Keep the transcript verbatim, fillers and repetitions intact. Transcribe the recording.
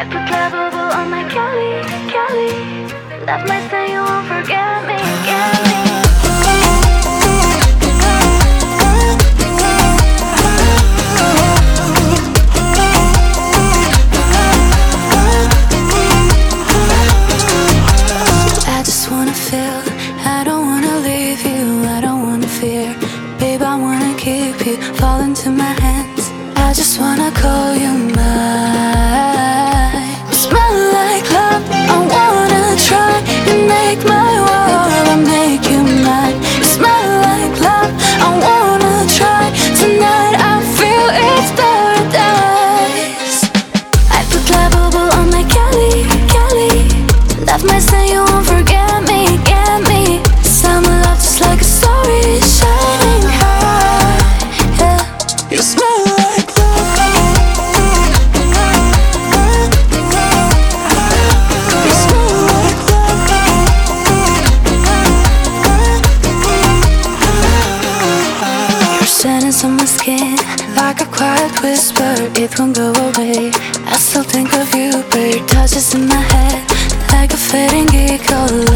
I put lovable on my Kelly, Kelly. Love my son, you won't forget me, get me. I just wanna feel, I don't wanna leave you, I don't wanna fear. Babe, I wanna keep you, fall into my hands. I just wanna call you mine. Smell like love, I wanna try and make my world, I'll make you mine. Smell like love, I wanna try tonight, I feel it's paradise. I put lovable on my Kelly, Kelly. Love my son, you won't forget me, get me. Summer love just like a story shining high, yeah. You smell like sentence on my skin, like a quiet whisper, it won't go away. I still think of you, but your touch is in my head, like a fading eagle.